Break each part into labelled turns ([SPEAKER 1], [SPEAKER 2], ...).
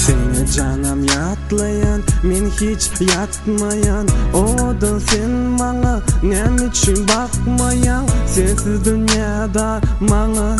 [SPEAKER 1] Seni canım yatlayan, men hiç yatmayan. Odan sen bana nem için bakmayan. Sensiz dünyada bana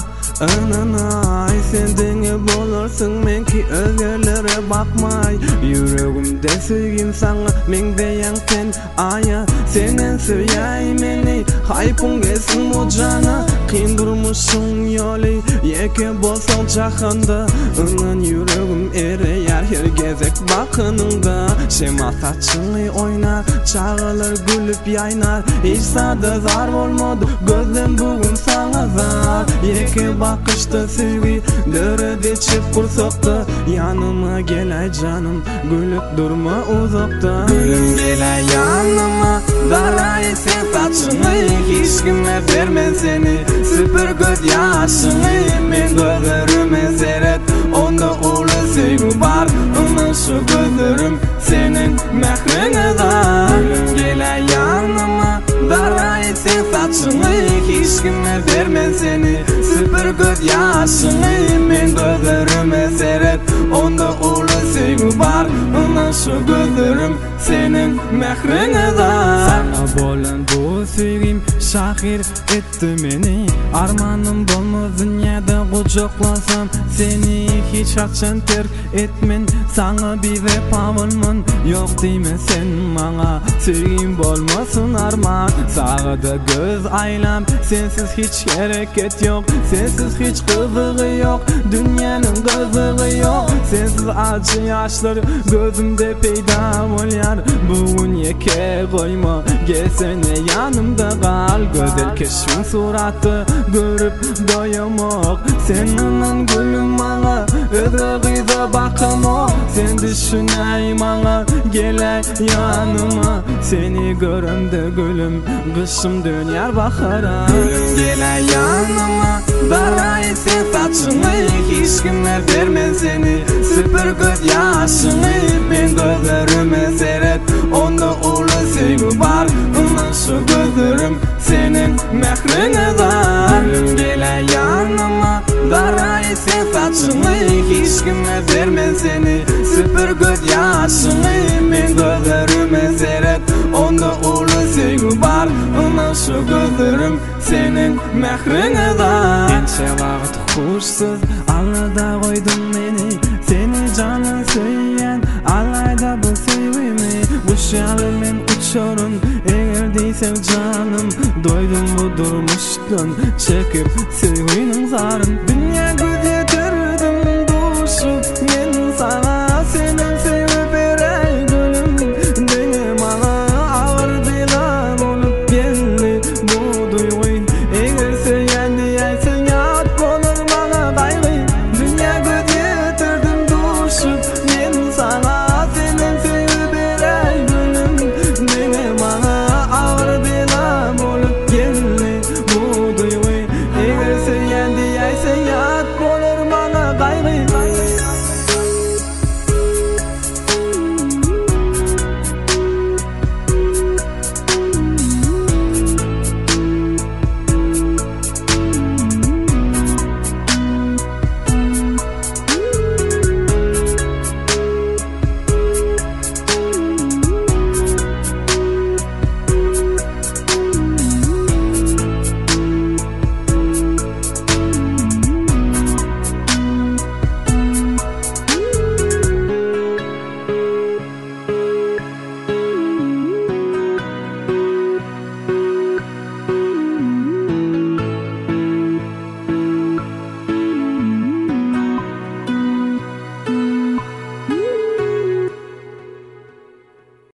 [SPEAKER 1] ananay. Sen denge bolarsun men ki özgerlere bakmay. Yüreğimde sevgim sana, men deyan sen aya. Senen söyley meni, haypun gelsin o cana. Kıyın durmuşsun yolu, yeke bolsan cahanda. Inan yüreğim ereyer her gezek bakınında. Şema saçını oynar, çağılır gülüp yaynar. Hiç sada zar olmadı, gözlem bugün sana zar. Yeke bakışta sevgi, dörede çip kursakta. Yanıma gelay canım, gülüp durma uzakta. Gülüm gelay yanıma, darayı sen saçını. Hiç kime vermez seni, süpür göz yaşını. Men gözlerime seyret, onda ulu sevgi var. Ama şu gözlerim senin mehrine da. Gülüm gelay yanıma, darayı sen saçını. Hiç kime vermez seni, süpür göz yaşını. Men gözlerime seyret, onda ulu sevgi var. Ama şu gözlerim senin mehrine da. Sana bolan bu sevgim şahir etti meni. Armanım bolmaz dünyada kucaklasam seni. Hiç açan terk etmen, sana bir vefamın yok deyme sen bana. Sevgim bolmasın arman, sağda göz aylam. Sensiz hiç hareket yok, sensiz hiç kızığı yok. Dünyanın kızığı yok, sensiz acı yaşlar gözümde peyda olyar. Bugün yeke koyma, gelsene yanımda kal. Güzel keşfin suratı görüp doyamak. Senin gülüm bana, özge kıza bakama. Sen düşüney bana, geley yanıma. Seni görümde gülüm, kışım döner bakara. Gülüm geley yanıma, darayı sen saçını. Hiç kime vermez seni, süpür göz yaşını. Men gözlerime seyret, onda ulu sevgi var. Ama şu gözlerim senin mehrine da. Gülüm geley yanıma, darayı sen saçını. Hiç kime vermez seni, süpür göz yaşını. Men gözlerime seyret, onda ulu sevgi var. Ama şu gözlerim senin mehrine da. Ençe vakit kuşsuz alada koydun beni. Seni canın söyleyen alayda bu sevimi. Bu şalımın uçorun eğer değilsen canım. Doydum bu durmuştan çekip sevginin zarın. Dünya